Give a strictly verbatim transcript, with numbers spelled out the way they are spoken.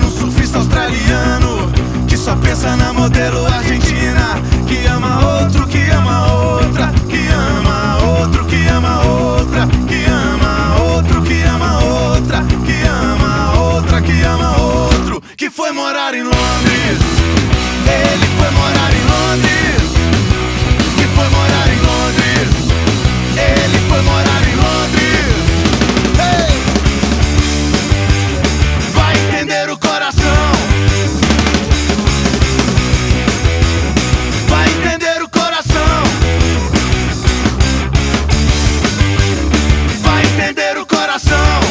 americano, surfista australiano, que só pensa na modelo argentina, que ama outro, que ama outra, que ama outro, que ama outra, que ama outro, que ama outra, que ama outra, que ama outro, que foi morar em Londres. Ele foi morar em Londres. Que foi morar em Londres. Ele foi morar em Londres. Hey! Vai entender o coração. Vai entender o coração. Vai entender o coração.